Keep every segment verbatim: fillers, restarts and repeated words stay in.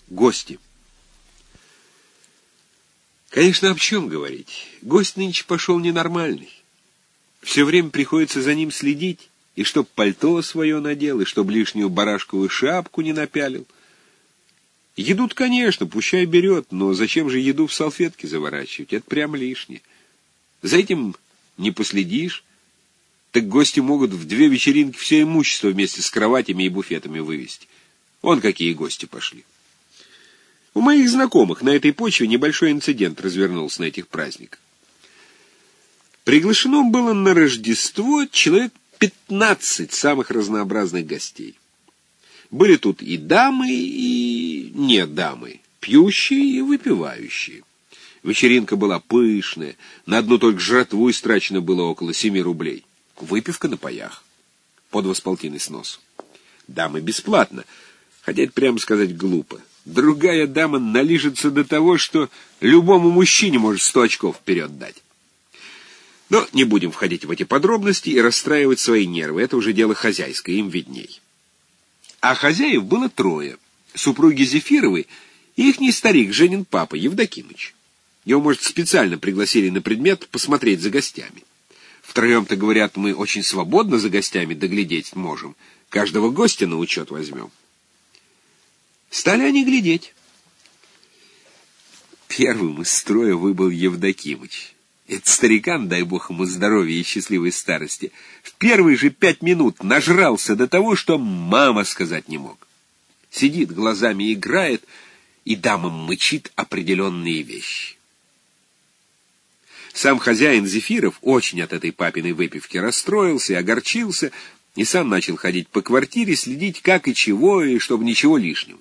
Гости. Конечно, об чем говорить? Гость нынче пошел ненормальный. Все время приходится за ним следить, и чтоб пальто свое надел, и чтоб лишнюю барашковую шапку не напялил. Еду-то, конечно, пущай берет, но зачем же еду в салфетки заворачивать? Это прям лишнее. За этим не последишь, так гости могут в две вечеринки все имущество вместе с кроватями и буфетами вывести. Вон какие гости пошли. У моих знакомых на этой почве небольшой инцидент развернулся на этих праздниках. Приглашено было на Рождество человек пятнадцать самых разнообразных гостей. Были тут и дамы, и не дамы, пьющие и выпивающие. Вечеринка была пышная, на одну только жратву истрачено было около семи рублей. Выпивка на паях, по два с полтиной с носу. Дамы бесплатно, хотя это, прямо сказать, глупо. Другая дама налижется до того, что любому мужчине может сто очков вперед дать. Но не будем входить в эти подробности и расстраивать свои нервы. Это уже дело хозяйское, им видней. А хозяев было трое. Супруги Зефировой и ихний старик, Женин папа, Евдокимыч. Его, может, специально пригласили на предмет посмотреть за гостями. Втроем-то, говорят, мы очень свободно за гостями доглядеть можем. Каждого гостя на учет возьмем. Стали они глядеть. Первым из строя выбыл Евдокимыч. Этот старикан, дай бог ему здоровья и счастливой старости, в первые же пять минут нажрался до того, что мама сказать не мог. Сидит, глазами играет, и дамам мычит определенные вещи. Сам хозяин Зефиров очень от этой папиной выпивки расстроился и огорчился, и сам начал ходить по квартире, следить как и чего, и чтобы ничего лишнего.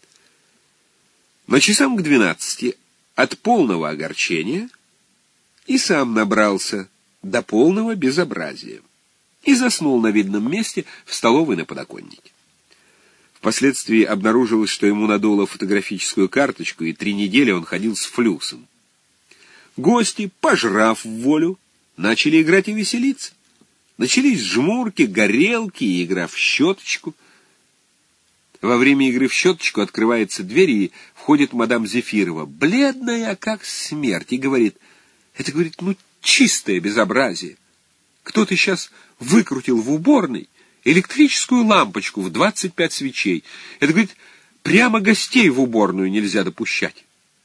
Но часам к двенадцати от полного огорчения и сам набрался до полного безобразия и заснул на видном месте в столовой на подоконнике. Впоследствии обнаружилось, что ему надуло фотографическую карточку, и три недели он ходил с флюсом. Гости, пожрав в волю, начали играть и веселиться. Начались жмурки, горелки и игра в щеточку. Во время игры в щеточку открывается дверь, и входит мадам Зефирова, бледная как смерть, и говорит: это, говорит, ну чистое безобразие. Кто-то сейчас выкрутил в уборной электрическую лампочку в двадцать пять свечей. Это, говорит, прямо гостей в уборную нельзя допущать.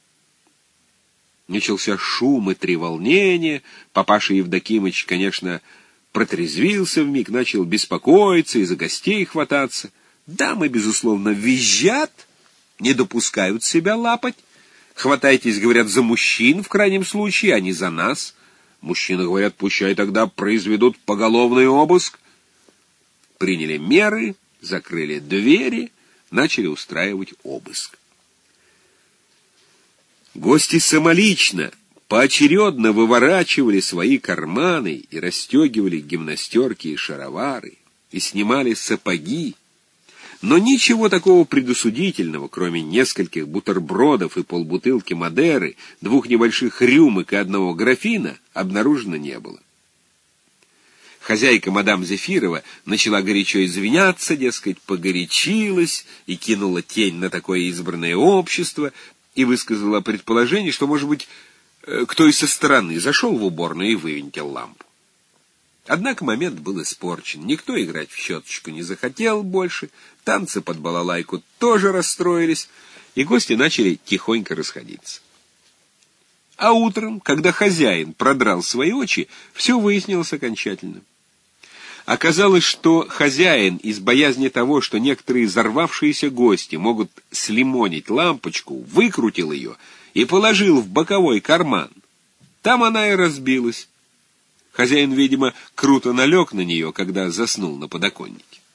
Начался шум и треволнение. Папаша Евдокимыч, конечно, протрезвился вмиг, начал беспокоиться и за гостей хвататься. Дамы, безусловно, визжат, не допускают себя лапать. Хватайтесь, говорят, за мужчин в крайнем случае, а не за нас. Мужчины говорят, пущай тогда произведут поголовный обыск. Приняли меры, закрыли двери, начали устраивать обыск. Гости самолично, поочередно выворачивали свои карманы и расстегивали гимнастерки и шаровары, и снимали сапоги. Но ничего такого предосудительного, кроме нескольких бутербродов и полбутылки Мадеры, двух небольших рюмок и одного графина, обнаружено не было. Хозяйка мадам Зефирова начала горячо извиняться, дескать, погорячилась и кинула тень на такое избранное общество, и высказала предположение, что, может быть, кто и со стороны зашел в уборную и вывинтил лампу. Однако момент был испорчен. Никто играть в щеточку не захотел больше, танцы под балалайку тоже расстроились, и гости начали тихонько расходиться. А утром, когда хозяин продрал свои очи, все выяснилось окончательно. Оказалось, что хозяин из боязни того, что некоторые взорвавшиеся гости могут слимонить лампочку, выкрутил ее и положил в боковой карман. Там она и разбилась. Хозяин, видимо, круто налег на нее, когда заснул на подоконнике.